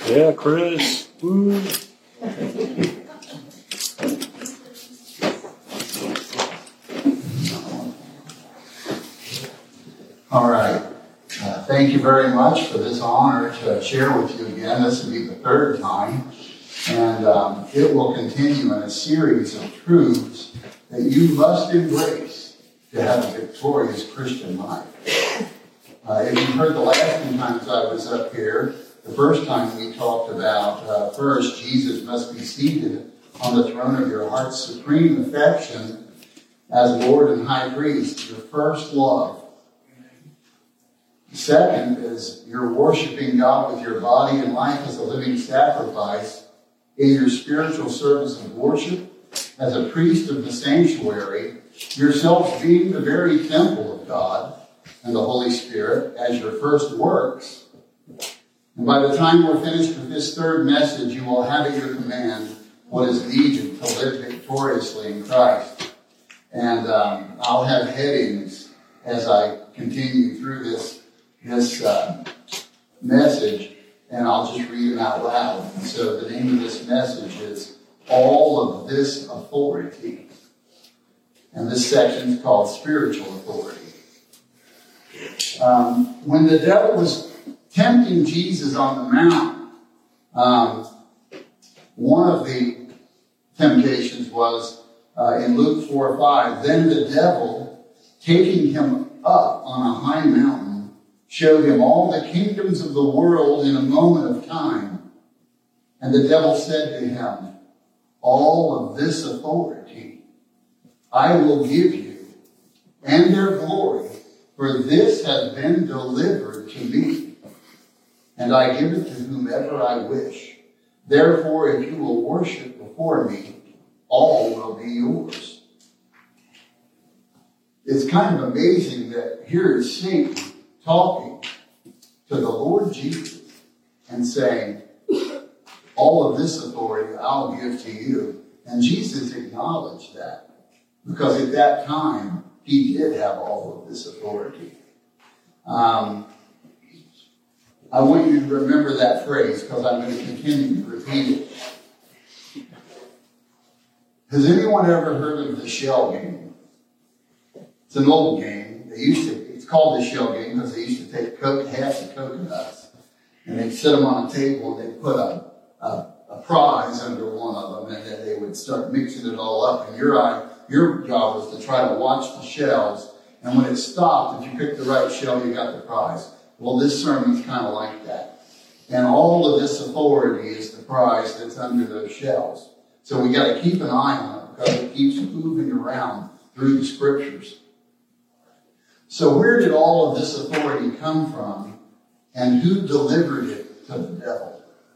Yeah, Chris. Woo. All right. Thank you very much for this honor to share with you again. This will be the third time. And it will continue in a series of truths that you must embrace to have a victorious Christian life. If you heard the last few times I was up here, the first time we talked about, first, Jesus must be seated on the throne of your heart's supreme affection as Lord and High Priest, your first love. Second is you're worshiping God with your body and life as a living sacrifice in your spiritual service of worship as a priest of the sanctuary, yourselves being the very temple of God and the Holy Spirit as your first works. And by the time we're finished with this third message, you will have at your command what is needed to live victoriously in Christ. And I'll have headings as I continue through this message, and I'll just read them out loud. And so the name of this message is All of This Authority. And this section is called Spiritual Authority. When the devil was tempting Jesus on the mount, one of the temptations was in Luke 4:5, then the devil, taking him up on a high mountain, showed him all the kingdoms of the world in a moment of time. And the devil said to him, all of this authority I will give you, and their glory, for this has been delivered to me, and I give it to whomever I wish. Therefore, if you will worship before me, all will be yours. It's kind of amazing that here is Satan talking to the Lord Jesus and saying, all of this authority I'll give to you. And Jesus acknowledged that, because at that time he did have all of this authority. I want you to remember that phrase, because I'm going to continue to repeat it. Has anyone ever heard of the shell game? It's an old game. It's called the shell game because they used to take half the coconuts and they'd sit them on a table and they'd put a prize under one of them, and then they would start mixing it all up. And your job was to try to watch the shells, and when it stopped, if you picked the right shell, you got the prize. Well, this sermon's kind of like that. And all of this authority is the prize that's under those shells. So we got to keep an eye on it because it keeps moving around through the scriptures. So where did all of this authority come from, and who delivered it to the devil?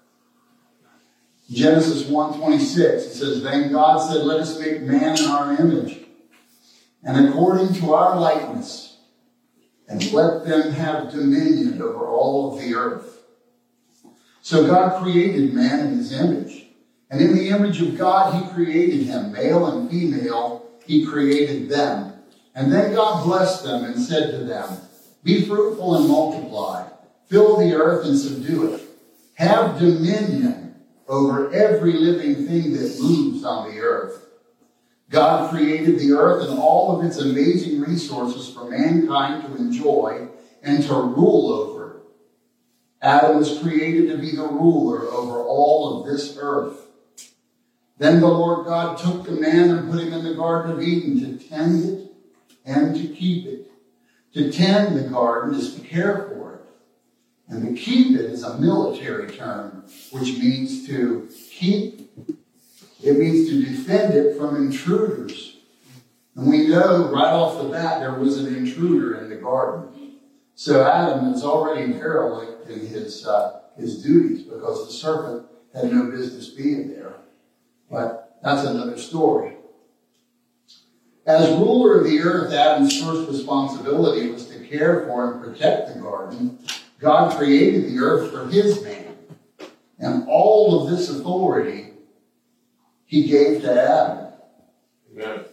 Genesis 1:26, it says, then God said, let us make man in our image, and according to our likeness, and let them have dominion over all of the earth. So God created man in his image, and in the image of God he created him, male and female, he created them. And then God blessed them and said to them, be fruitful and multiply, fill the earth and subdue it, have dominion over every living thing that moves on the earth. God created the earth and all of its amazing resources for mankind to enjoy and to rule over. Adam was created to be the ruler over all of this earth. Then the Lord God took the man and put him in the Garden of Eden to tend it and to keep it. To tend the garden is to care for it. And to keep it is a military term, which means to keep. It means to defend it from intruders. And we know right off the bat there was an intruder in the garden. So Adam is already derelict in his duties because the serpent had no business being there. But that's another story. As ruler of the earth, Adam's first responsibility was to care for and protect the garden. God created the earth for his man. And all of this authority he gave to Adam. Amen.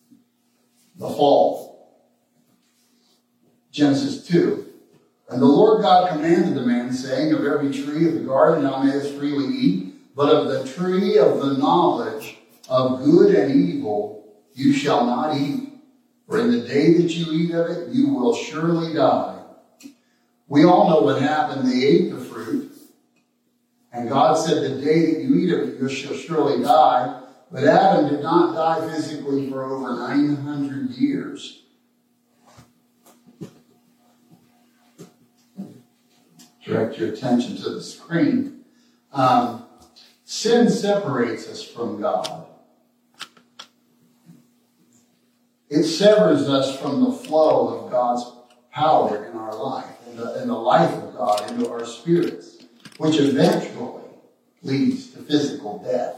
The fall. Genesis 2. And the Lord Lord God commanded the man, saying, of every tree of the garden thou mayest freely eat, but of the tree of the knowledge of good and evil you shall not eat. For in the day that you eat of it, you will surely die. We all know what happened. They ate the fruit. And God said, the day that you eat of it, you shall surely die. But Adam did not die physically for over 900 years. Direct your attention to the screen. Sin separates us from God. It severs us from the flow of God's power in our life and the life of God into our spirits, which eventually leads to physical death.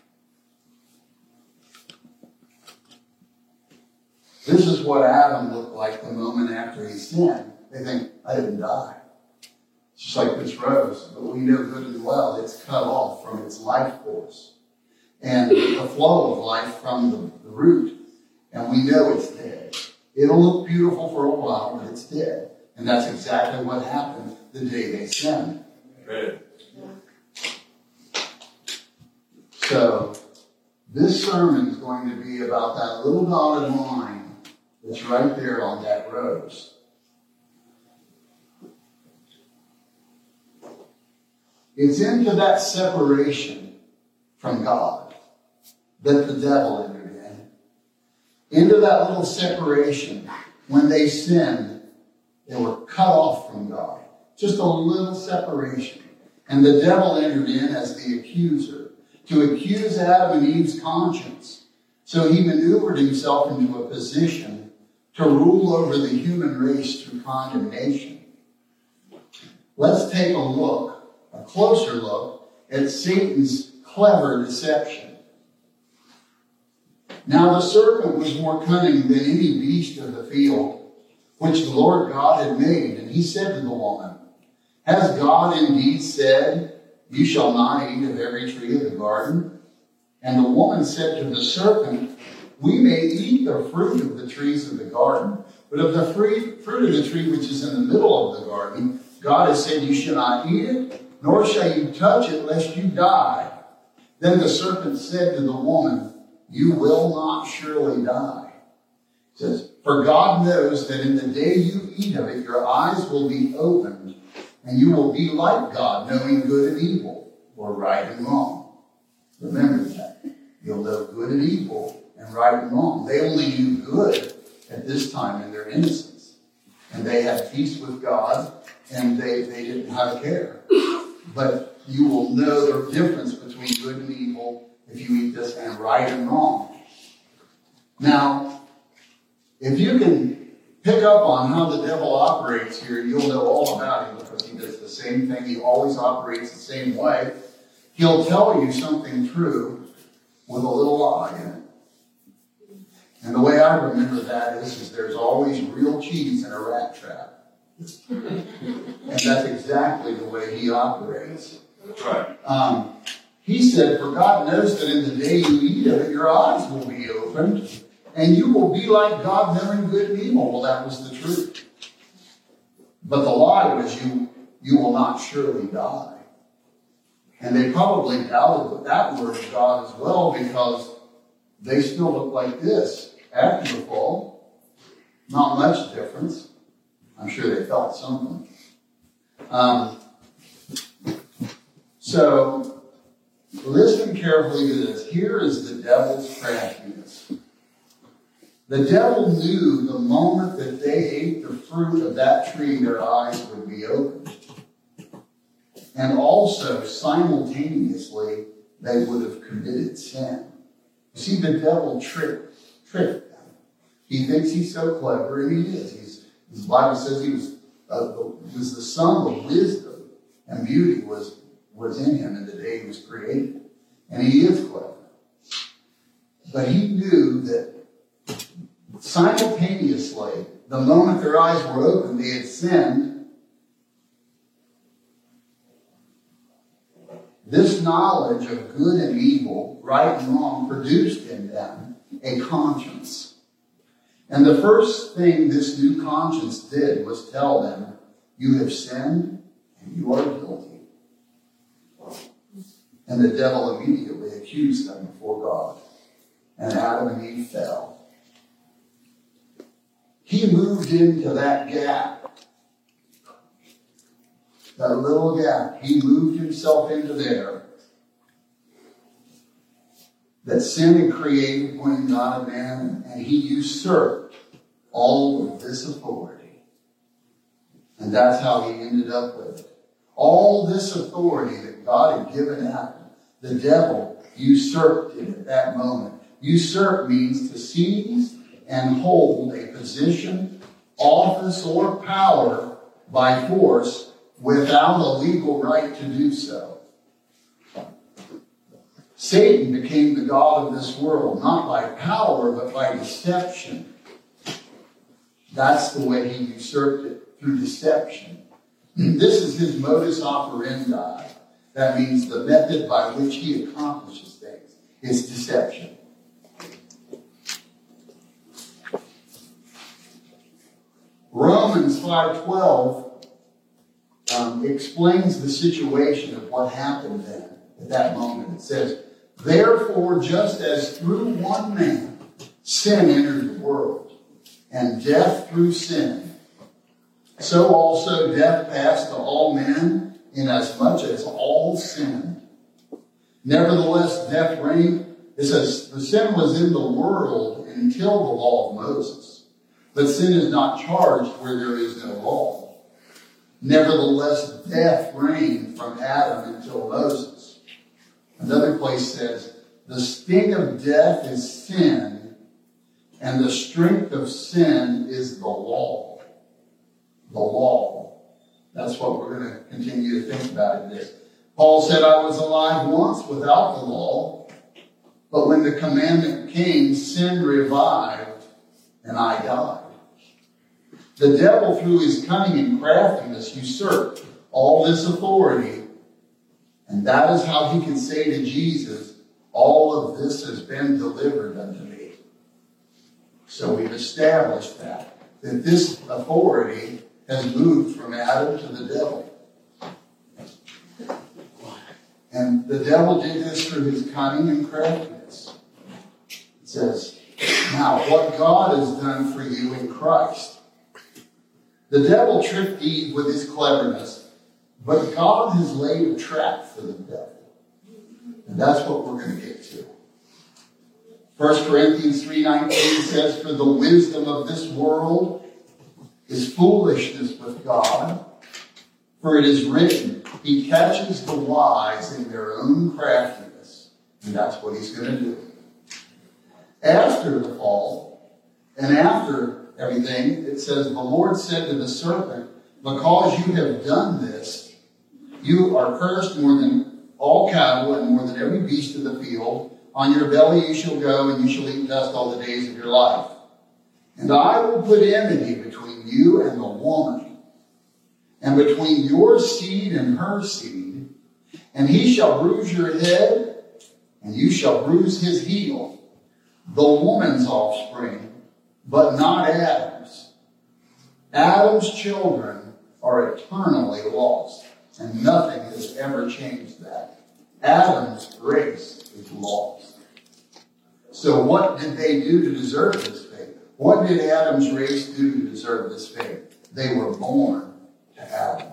This is what Adam looked like the moment after he sinned. They think, I didn't die. It's just like this rose, but we know good and well it's cut off from its life force and the flow of life from the root. And we know it's dead. It'll look beautiful for a while, but it's dead. And that's exactly what happened the day they sinned. Right. So, this sermon is going to be about that little dotted line that's right there on that rose. It's into that separation from God that the devil entered in. Into that little separation, when they sinned, they were cut off from God. Just a little separation. And the devil entered in as the accuser to accuse Adam and Eve's conscience. So he maneuvered himself into a position to rule over the human race through condemnation. Let's take a closer look at Satan's clever deception. Now the serpent was more cunning than any beast of the field, which the Lord God had made. And he said to the woman, has God indeed said, you shall not eat of every tree of the garden? And the woman said to the serpent, we may eat the fruit of the trees of the garden, but of the fruit of the tree which is in the middle of the garden, God has said, you shall not eat it, nor shall you touch it, lest you die. Then the serpent said to the woman, you will not surely die. It says, for God knows that in the day you eat of it, your eyes will be opened, and you will be like God, knowing good and evil, or right and wrong. Remember that. You'll know good and evil, and right and wrong. They only knew good at this time in their innocence. And they had peace with God, and they didn't have a care. But you will know the difference between good and evil if you eat this, and right and wrong. Now, if you can pick up on how the devil operates here, you'll know all about him because he does the same thing. He always operates the same way. He'll tell you something true with a little lie in it. And the way I remember that is there's always real cheese in a rat trap. And that's exactly the way he operates. That's right. He said, for God knows that in the day you eat of it, your eyes will be opened, and you will be like God, knowing good and evil. Well, that was the truth. But the lie was you will not surely die. And they probably doubted that word of God as well, because they still look like this after the fall. Not much difference. I'm sure they felt something. So, listen carefully to this. Here is the devil's craftiness. The devil knew the moment that they ate the fruit of that tree, their eyes would be opened. And also, simultaneously, they would have committed sin. You see, the devil tricked them. He thinks he's so clever, and he is. The Bible says he was the son of wisdom, and beauty was in him in the day he was created. And he is clever. But he knew that simultaneously, the moment their eyes were open, they had sinned. This knowledge of good and evil, right and wrong, produced in them a conscience. And the first thing this new conscience did was tell them You have sinned and you are guilty. And the devil immediately accused them before God. And Adam and Eve fell. He moved into that gap. That little gap. He moved himself into there. That sin had created between God and man. And he usurped all of this authority. And that's how he ended up with it. All this authority that God had given Adam, the devil usurped it at that moment. Usurp means to seize and hold a position, office, or power by force without a legal right to do so. Satan became the god of this world, not by power, but by deception. That's the way he usurped it, through deception. This is his modus operandi. That means the method by which he accomplishes things is deception. Romans 5:12 explains the situation of what happened then at that moment. It says, therefore, just as through one man sin entered the world, and death through sin, so also death passed to all men, inasmuch as all sinned. Nevertheless, death reigned. It says, the sin was in the world until the law of Moses. But sin is not charged where there is no law. Nevertheless, death reigned from Adam until Moses. Another place says, the sting of death is sin, and the strength of sin is the law. The law. That's what we're going to continue to think about in this. Paul said, I was alive once without the law, but when the commandment came, sin revived, and I died. The devil, through his cunning and craftiness, usurped all this authority, and that is how he can say to Jesus, all of this has been delivered unto me. So we've established that this authority has moved from Adam to the devil. And the devil did this through his cunning and craftiness. It says, now what God has done for you in Christ. The devil tricked Eve with his cleverness, but God has laid a trap for the devil. And that's what we're going to get to. 1 Corinthians 3:19 says, for the wisdom of this world is foolishness with God. For it is written, he catches the wise in their own craftiness. And that's what he's going to do. After the fall, and after everything, it says, the Lord said to the serpent, because you have done this, you are cursed more than all cattle and more than every beast of the field. On your belly you shall go, and you shall eat dust all the days of your life. And I will put enmity between you and the woman, and between your seed and her seed, and he shall bruise your head, and you shall bruise his heel, the woman's offspring, but not Adam's. Adam's children are eternally lost, and nothing has ever changed that. Adam's race is lost. So what did they do to deserve this fate? What did Adam's race do to deserve this fate? They were born to Adam.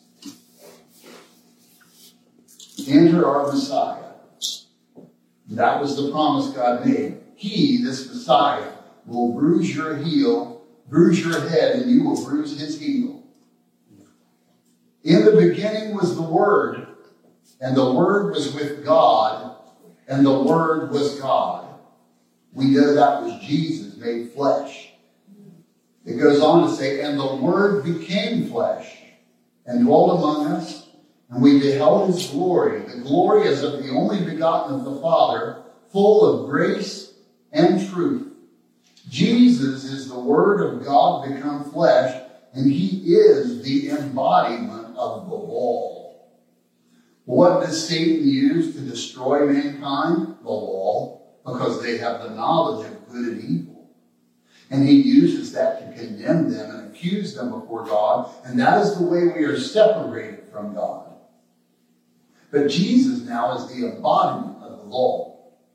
Enter our Messiah. That was the promise God made. He, this Messiah, will bruise your heel, bruise your head, and you will bruise his heel. In the beginning was the Word, and the Word was with God, and the Word was God. We know that was Jesus made flesh. It goes on to say, and the Word became flesh and dwelt among us, and we beheld his glory. The glory as of the only begotten of the Father, full of grace and truth. Jesus is the Word of God become flesh, and he is the embodiment of the law. What does Satan use to destroy mankind? The law, because they have the knowledge of good and evil. And he uses that to condemn them and accuse them before God, and that is the way we are separated from God. But Jesus now is the embodiment of the law.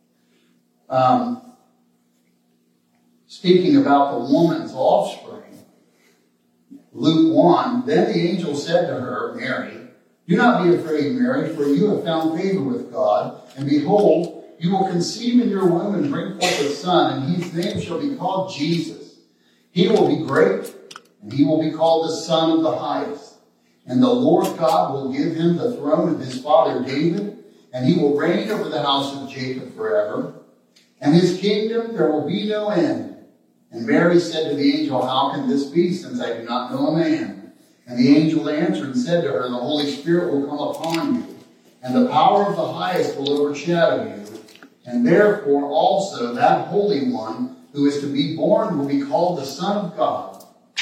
Speaking about the woman's offspring, Luke 1, then the angel said to her, Mary, do not be afraid, Mary, for you have found favor with God, and behold, you will conceive in your womb and bring forth a son, and his name shall be called Jesus. He will be great, and he will be called the Son of the Highest. And the Lord God will give him the throne of his father David, and he will reign over the house of Jacob forever. And his kingdom there will be no end. And Mary said to the angel, how can this be, since I do not know a man? And the angel answered and said to her, the Holy Spirit will come upon you, and the power of the highest will overshadow you. And therefore also that Holy One who is to be born will be called the Son of God.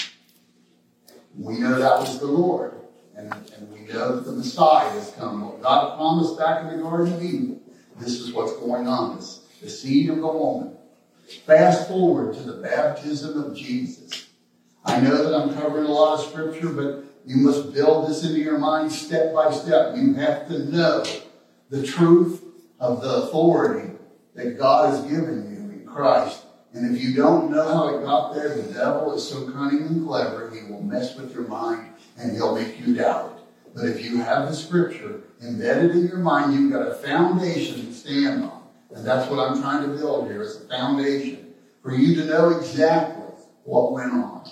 We know that was the Lord. And we know that the Messiah has come. What God promised back in the Garden of Eden. This is what's going on. This the seed of the woman. Fast forward to the baptism of Jesus. I know that I'm covering a lot of scripture, but you must build this into your mind step by step. You have to know the truth of the authority that God has given you in Christ. And if you don't know how it got there, the devil is so cunning and clever, he will mess with your mind and he'll make you doubt it. But if you have the scripture embedded in your mind, you've got a foundation to stand on. And that's what I'm trying to build here, is a foundation for you to know exactly what went on.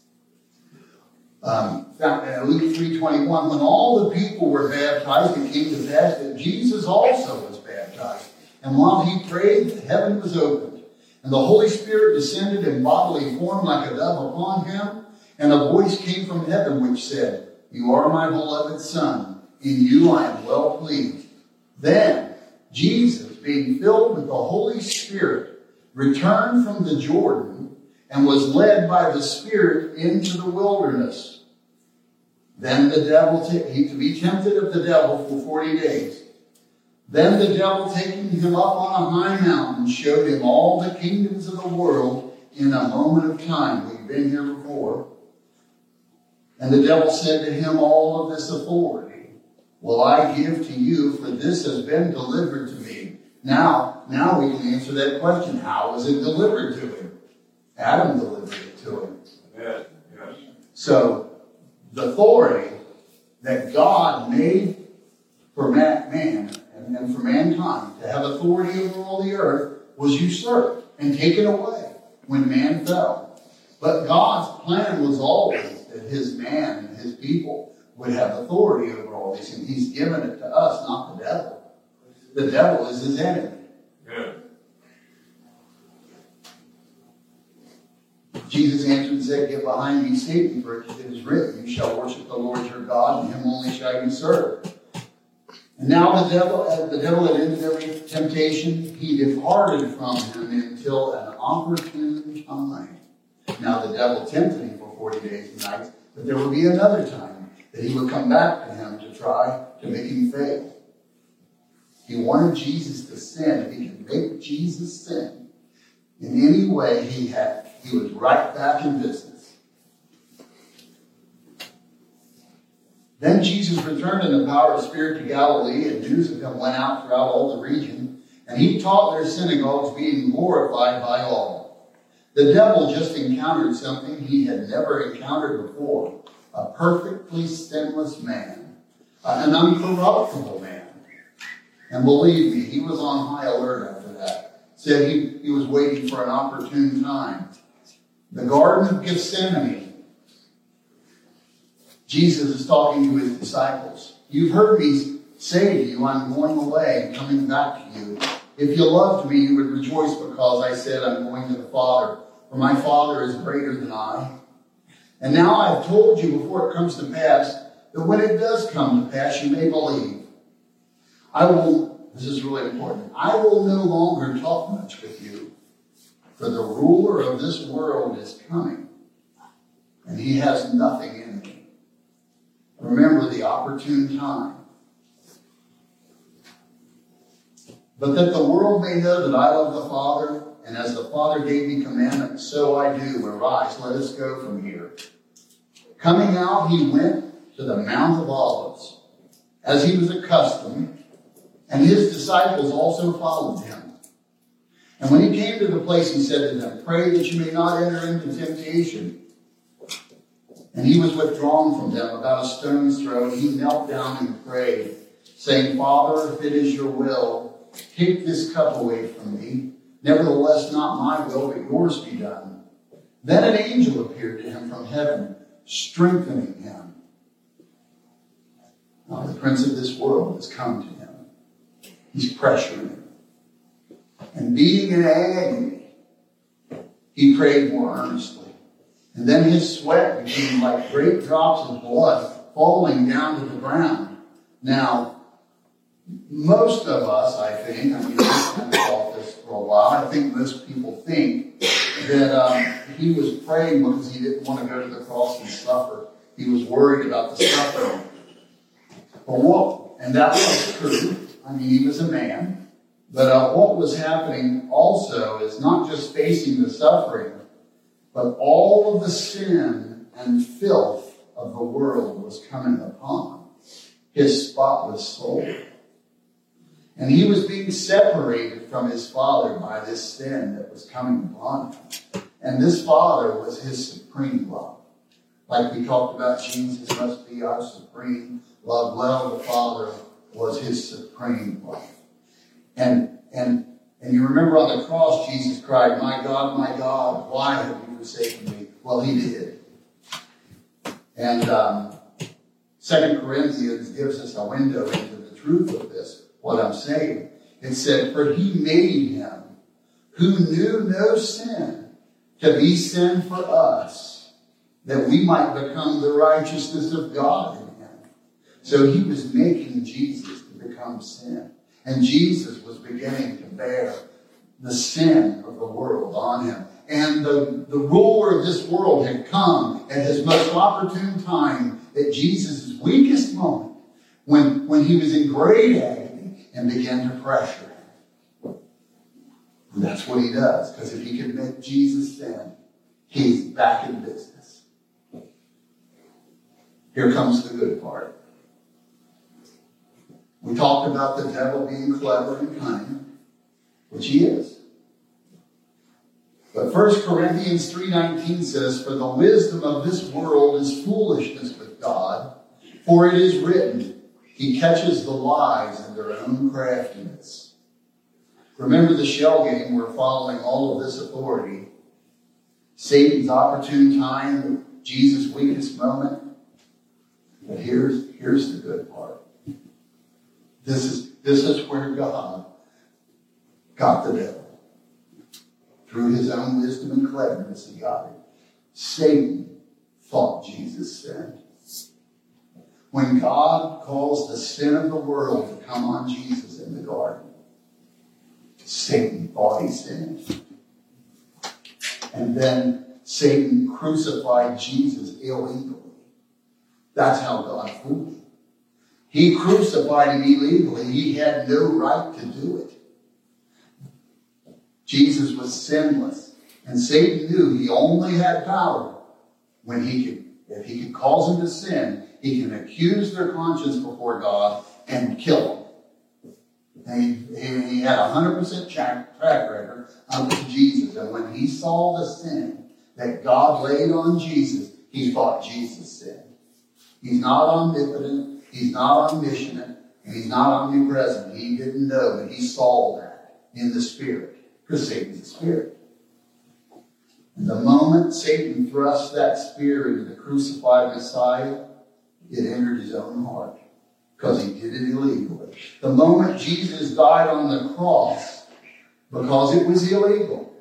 Luke 3:21, when all the people were baptized, it came to pass that Jesus also was baptized. And while he prayed, the heaven was opened, and the Holy Spirit descended in bodily form like a dove upon him. And a voice came from heaven which said, you are my beloved Son, in you I am well pleased. Then Jesus, being filled with the Holy Spirit, returned from the Jordan and was led by the Spirit into the wilderness. Then the devil, to be tempted of the devil for 40 days. Then the devil, taking him up on a high mountain, showed him all the kingdoms of the world in a moment of time. We've been here before. And the devil said to him, all of this authority will I give to you, for this has been delivered to me. Now we can answer that question. How was it delivered to him? Adam delivered it to him. Yes. So, the authority that God made for man and for mankind to have authority over all the earth was usurped and taken away when man fell. But God's plan was always that his man and his people would have authority over all these, and he's given it to us, not the devil. The devil is his enemy. Yeah. Jesus answered and said, get behind me, Satan, for it is written, you shall worship the Lord your God, and him only shall you serve. And now the devil had ended every temptation. He departed from him until an opportune time. Now the devil tempted him for 40 days and nights, but there would be another time that he would come back to him to try to make him fail. He wanted Jesus to sin. If he could make Jesus sin in any way he was right back in business. Then Jesus returned in the power of the Spirit to Galilee, and news of him went out throughout all the region, and he taught their synagogues, being glorified by all. The devil just encountered something he had never encountered before. A perfectly sinless man. An uncorruptible man. And believe me, he was on high alert after that. Said he was waiting for an opportune time. The Garden of Gethsemane. Jesus is talking to his disciples. You've heard me say to you, I'm going away and coming back to you. If you loved me, you would rejoice because I said I'm going to the Father. For my Father is greater than I. And now I have told you before it comes to pass, that when it does come to pass, you may believe. This is really important, I will no longer talk much with you, for the ruler of this world is coming, and he has nothing in me. Remember the opportune time. But that the world may know that I love the Father, and as the Father gave me commandment, so I do. Arise, let us go from here. Coming out, he went to the Mount of Olives, as he was accustomed, and his disciples also followed him. And when he came to the place, he said to them, "Pray that you may not enter into temptation." And he was withdrawn from them about a stone's throw, and he knelt down and prayed, saying, "Father, if it is your will, take this cup away from me. Nevertheless, not my will, but yours be done." Then an angel appeared to him from heaven, strengthening him. Now the prince of this world has come to him. He's pressuring him. And being in agony, he prayed more earnestly. And then his sweat became like great drops of blood falling down to the ground. Now, most of us, I think, I've kind of thought this for a while, I think most people think that he was praying because he didn't want to go to the cross and suffer. He was worried about the suffering. And that was true. I mean, he was a man. But what was happening also is not just facing the suffering, but all of the sin and filth of the world was coming upon his spotless soul. And he was being separated from his Father by this sin that was coming upon him. And this Father was his supreme love. Like we talked about, Jesus must be our supreme love. Well, the Father was his supreme love. And you remember on the cross, Jesus cried, my God, why have you forsaken me?" Well, he did. And 2 Corinthians gives us a window into the truth of this, what I'm saying. It said, "For he made him who knew no sin to be sin for us, that we might become the righteousness of God in him." So he was making Jesus to become sin. And Jesus was beginning to bear the sin of the world on him. And the ruler of this world had come at his most opportune time, at Jesus' weakest moment, when he was in great agony, and began to pressure him. And that's what he does, because if he can make Jesus sin, he's back in business. Here comes the good part. We talked about the devil being clever and cunning, which he is. But 1 Corinthians 3:19 says, "For the wisdom of this world is foolishness with God, for it is written, He catches the wise in their own craftiness." Remember the shell game, we're following all of this authority. Satan's opportune time, Jesus' weakest moment. But here's the good part. This is where God got the devil. Through his own wisdom and cleverness, he got it. Satan thought Jesus sinned. When God caused the sin of the world to come on Jesus in the garden, Satan thought he sinned. And then Satan crucified Jesus illegally. That's how God fooled him. He crucified him illegally. He had no right to do it. Jesus was sinless. And Satan knew he only had power when if he could cause them to sin, he can accuse their conscience before God and kill them. And he had a 100% track record of Jesus. And when he saw the sin that God laid on Jesus, he thought Jesus sinned. He's not omnipotent. He's not omniscient. And he's not omnipresent. He didn't know, but he saw that in the Spirit. Because Satan's a spirit. And the moment Satan thrust that spear into the crucified Messiah, it entered his own heart. Because he did it illegally. The moment Jesus died on the cross, because it was illegal,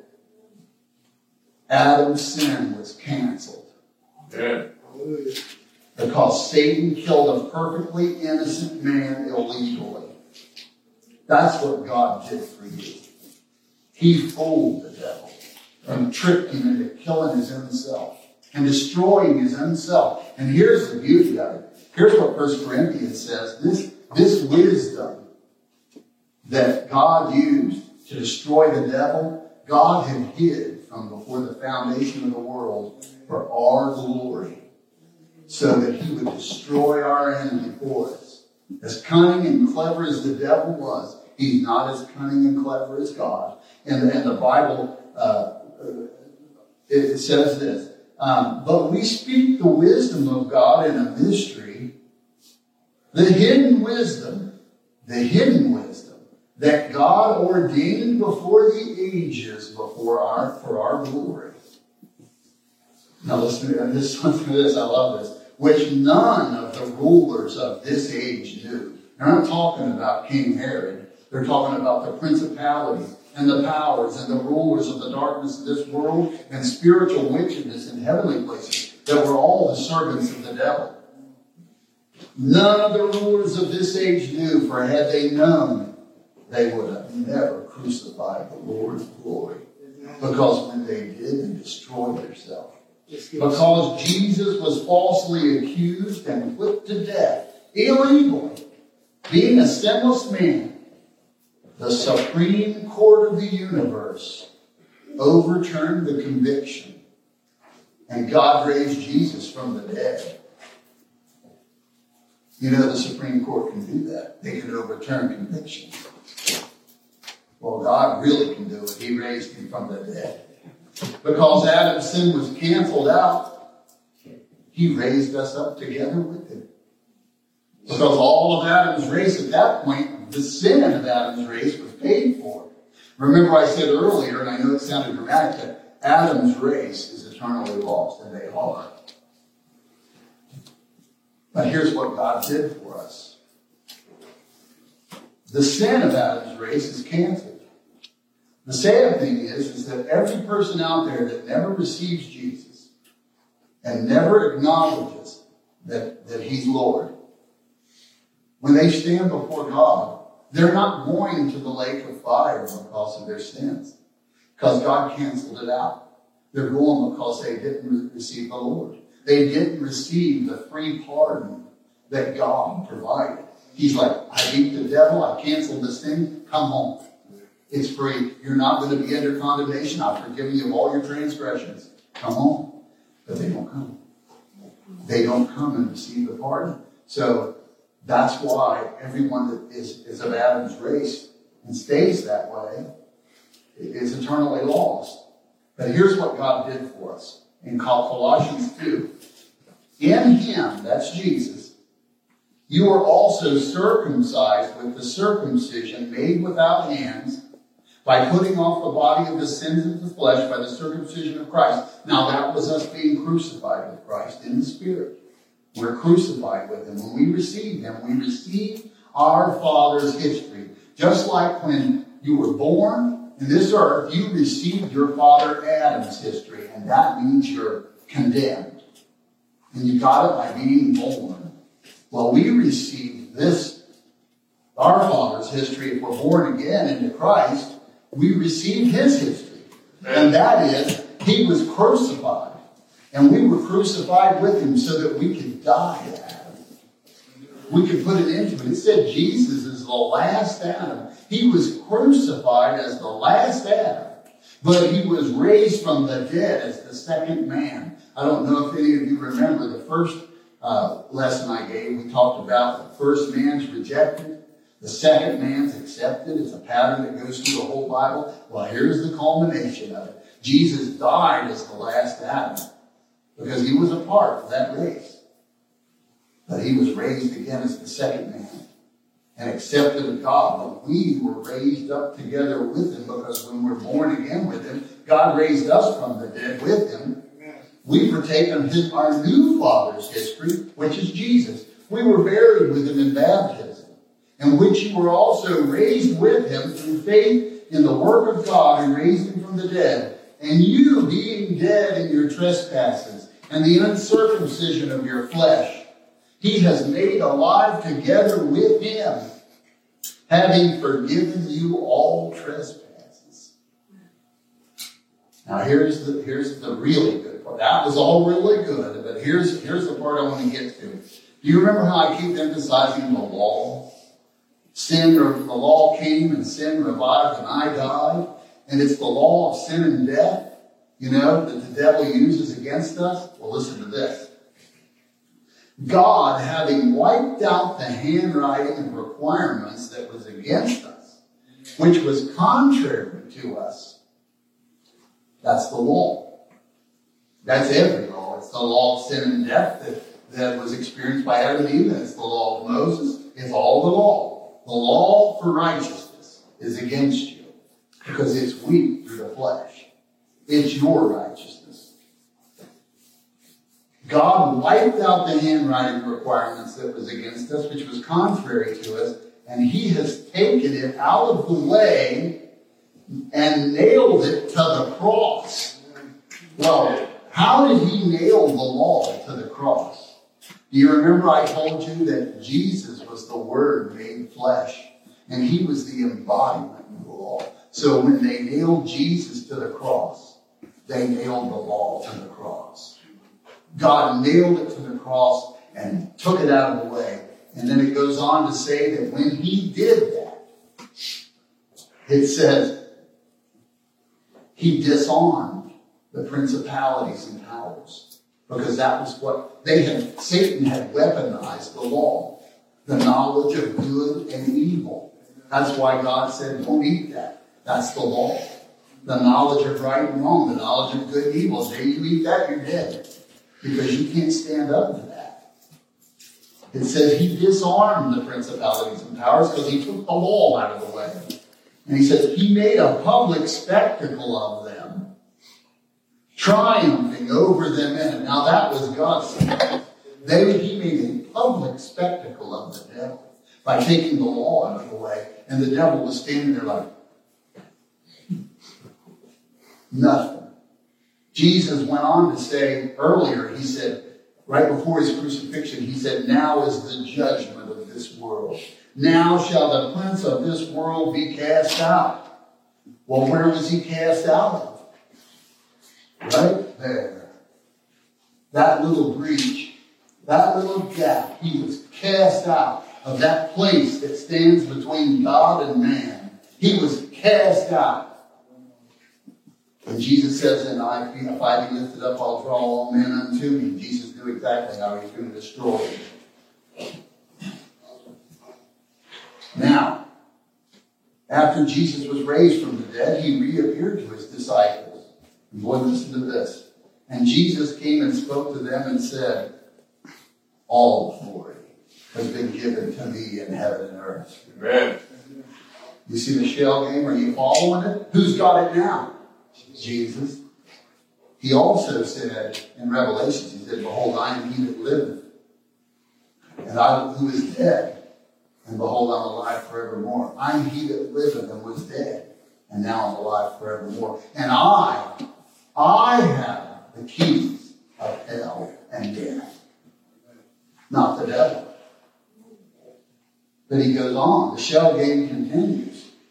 Adam's sin was canceled. Yeah. Because Satan killed a perfectly innocent man illegally. That's what God did for you. He fooled the devil and tricked him into killing his own self and destroying his own self. And here's the beauty of it. Here's what 1 Corinthians says. This wisdom that God used to destroy the devil, God had hid from before the foundation of the world for our glory. so that he would destroy our enemy for us. As cunning and clever as the devil was, he's not as cunning and clever as God. And the Bible, it says this, but we speak the wisdom of God in a mystery, the hidden wisdom that God ordained before the ages for our glory. Now listen to this, I love this. Which none of the rulers of this age knew. They're not talking about King Herod. They're talking about the principalities and the powers and the rulers of the darkness of this world and spiritual wickedness in heavenly places that were all the servants of the devil. None of the rulers of this age knew, for had they known, they would have never crucified the Lord of glory. Because when they did, they destroyed themselves. Because Jesus was falsely accused and put to death illegally, being a sinless man, the Supreme Court of the universe overturned the conviction, and God raised Jesus from the dead. You know the Supreme Court can do that. They can overturn conviction. Well, God really can do it. He raised him from the dead. Because Adam's sin was canceled out, he raised us up together with him. Because all of Adam's race at that point, the sin of Adam's race was paid for. Remember I said earlier, and I know it sounded dramatic, that Adam's race is eternally lost, and they are. But here's what God did for us. The sin of Adam's race is canceled. The sad thing is that every person out there that never receives Jesus and never acknowledges that he's Lord, when they stand before God, they're not going to the lake of fire because of their sins, because God canceled it out. They're going because they didn't receive the Lord. They didn't receive the free pardon that God provided. He's like, I beat the devil, I canceled this thing, come home. It's free. You're not going to be under condemnation. I've forgiven you of all your transgressions. Come home. But they don't come. They don't come and receive the pardon. So that's why everyone that is of Adam's race and stays that way is eternally lost. But here's what God did for us in Colossians 2. In him, that's Jesus, you are also circumcised with the circumcision made without hands, by putting off the body of the sins of the flesh by the circumcision of Christ. Now that was us being crucified with Christ in the Spirit. We're crucified with him. When we receive him, we receive our Father's history. Just like when you were born in this earth, you received your father Adam's history, and that means you're condemned. And you got it by being born. Well, we received this, our Father's history, if we're born again into Christ. We received his history. And that is, he was crucified. And we were crucified with him so that we could die to Adam. We could put an end to it. It said Jesus is the last Adam. He was crucified as the last Adam. But he was raised from the dead as the second man. I don't know if any of you remember the first lesson I gave. We talked about the first man's rejected. The second man's accepted. It's a pattern that goes through the whole Bible. Well, here's the culmination of it. Jesus died as the last Adam because he was a part of that race. But he was raised again as the second man and accepted of God. But we were raised up together with him because when we're born again with him, God raised us from the dead with him. We were taken our new Father's history, which is Jesus. We were buried with him in baptism, in which you were also raised with him through faith in the work of God who raised him from the dead. And you, being dead in your trespasses and the uncircumcision of your flesh, he has made alive together with him, having forgiven you all trespasses. Now here's the really good part. That was all really good, but here's the part I want to get to. Do you remember how I keep emphasizing the law? The law came and sin revived and I died. And it's the law of sin and death, that the devil uses against us. Well, listen to this. God, having wiped out the handwriting of requirements that was against us, which was contrary to us. That's the law. That's every law. It's the law of sin and death that was experienced by Adam and Eve. It's the law of Moses. It's all the law. The law for righteousness is against you because it's weak through the flesh. It's your righteousness. God wiped out the handwriting requirements that was against us, which was contrary to us, and he has taken it out of the way and nailed it to the cross. Well, how did he nail the law to the cross? Do you remember I told you that Jesus was the Word made flesh, and he was the embodiment of the law? So when they nailed Jesus to the cross, they nailed the law to the cross. God nailed it to the cross and took it out of the way. And then it goes on to say that when he did that, it says he disarmed the principalities and powers. Because that was what Satan had weaponized the law. The knowledge of good and evil. That's why God said, don't eat that. That's the law. The knowledge of right and wrong. The knowledge of good and evil. The day you eat that, you're dead. Because you can't stand up to that. It says he disarmed the principalities and powers because he took the law out of the way. And he says he made a public spectacle of them, triumphing over them in it. Now that was God's side. He made a public spectacle of the devil by taking the law out of the way. And the devil was standing there like, nothing. Jesus went on to say earlier, he said, right before his crucifixion, he said, now is the judgment of this world. Now shall the prince of this world be cast out. Well, where was he cast out of? Right there. That little breach, that little gap, he was cast out of that place that stands between God and man. He was cast out. And Jesus says, and if I be lifted up, I'll draw all men unto me. Jesus knew exactly how he was going to destroy them. Now, after Jesus was raised from the dead, he reappeared to his disciples. And boy, listen to this. And Jesus came and spoke to them and said, all authority has been given to me in heaven and earth. Amen. You see the shell game? Are you following it? Who's got it now? Jesus. He also said in Revelations, he said, behold, I am he that liveth, and I who is dead, and behold, I'm alive forevermore. I am he that liveth and was dead, and now I'm alive forevermore. And I have the keys of hell and death. Not the devil. But he goes on. The shell game continues.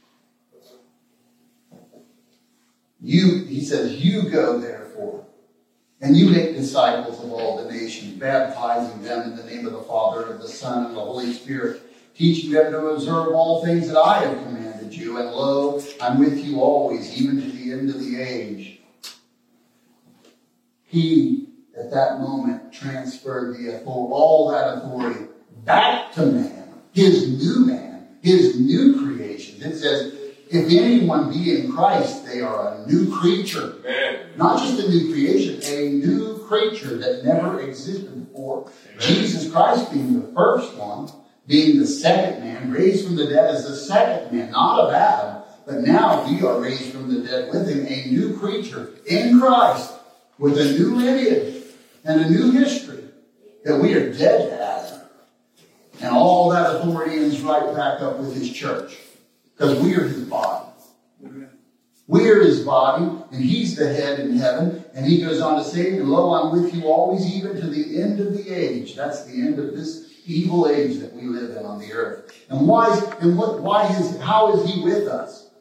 He says, you go therefore, and you make disciples of all the nations, baptizing them in the name of the Father, and of the Son, and the Holy Spirit, teaching them to observe all things that I have commanded you. And lo, I'm with you always, even to the end of the age. He, at that moment, transferred all that authority back to man, his new creation. It says, if anyone be in Christ, they are a new creature. Amen. Not just a new creation, a new creature that never existed before. Amen. Jesus Christ being the first one, being the second man, raised from the dead as the second man, not of Adam, but now we are raised from the dead with him, a new creature in Christ, with a new lineage and a new history, that we are dead to Adam. And all that authority is right back up with his church. Because we are his body. We are his body, and he's the head in heaven. And he goes on to say, and lo, I'm with you always, even to the end of the age. That's the end of this evil age that we live in on the earth. And how is he with us?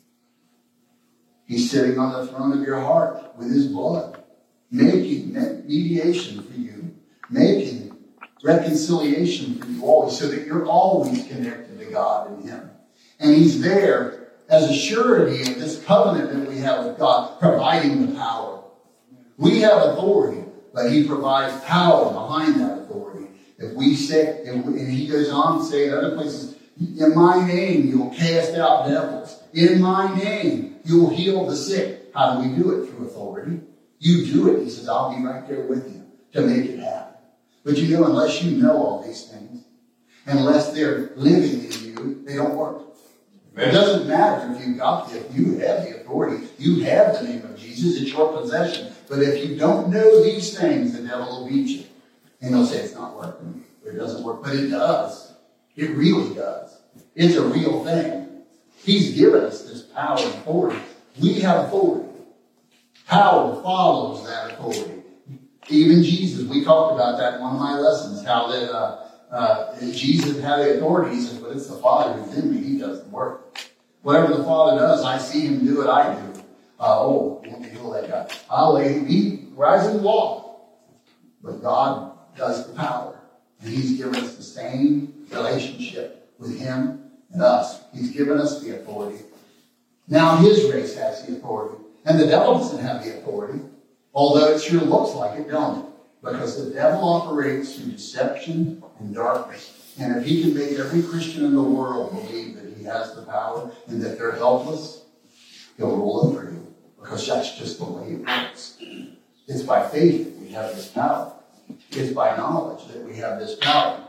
He's sitting on the throne of your heart with his blood, making mediation for you, making reconciliation for you always, so that you're always connected to God and him. And he's there as a surety of this covenant that we have with God, providing the power. We have authority, but he provides power behind that authority. If we say, and he goes on to say in other places, in my name you'll cast out devils. In my name you'll heal the sick. How do we do it? Through authority. You do it. He says, I'll be right there with you to make it happen. But you know, unless you know all these things, unless they're living in you, they don't work. Amen. It doesn't matter if you have the authority, you have the name of Jesus, it's your possession. But if you don't know these things, the devil will beat you. And he'll say it's not working. It doesn't work. But it does. It really does. It's a real thing. He's given us this power and authority. We have authority. Power follows that authority. Even Jesus, we talked about that in one of my lessons, how that Jesus had the authority. He says, but it's the Father who's in me. He does the work. Whatever the Father does, I see him do it, I do. Let me heal that guy. He rise and walk. But God does the power. And he's given us the same relationship with him and us. He's given us the authority. Now his race has the authority. And the devil doesn't have the authority. Although it sure looks like it, don't it? Because the devil operates through deception and darkness. And if he can make every Christian in the world believe that he has the power and that they're helpless, he'll roll over you. Because that's just the way it works. It's by faith that we have this power. It's by knowledge that we have this power.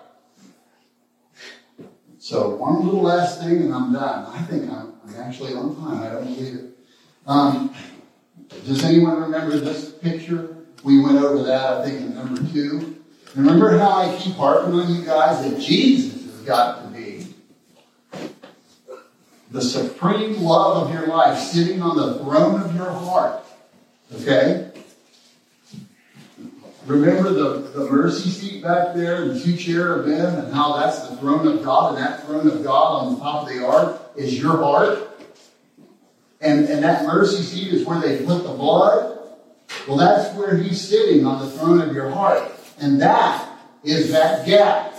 So one little last thing and I'm done. I think I'm actually on time. I don't believe it. Does anyone remember this picture? We went over that, I think, in number 2. Remember how I keep harping on you guys that Jesus has got to be the supreme love of your life, sitting on the throne of your heart. Okay? Remember the mercy seat back there, the 2 cherubim, and how that's the throne of God, and that throne of God on the top of the ark is your heart. And that mercy seat is where they put the blood. Well, that's where he's sitting on the throne of your heart. And that is that gap.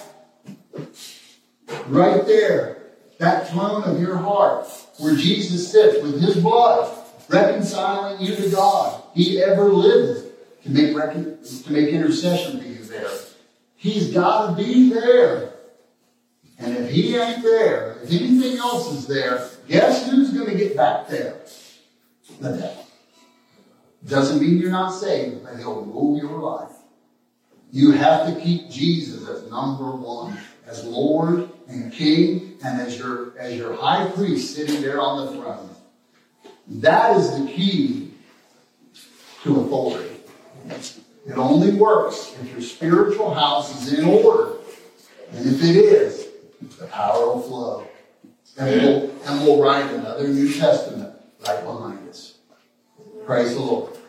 Right there. That throne of your heart. Where Jesus sits with his blood. Reconciling you to God. He ever lived to make intercession for you there. He's got to be there. And if he ain't there, if anything else is there, guess who's going to get back there? The devil. Doesn't mean you're not saved, but he'll rule your life. You have to keep Jesus as number 1, as Lord and King, and as your high priest sitting there on the throne. That is the key to authority. It only works if your spiritual house is in order. And if it is, the power will flow. And we'll write another New Testament right behind us. Praise the Lord.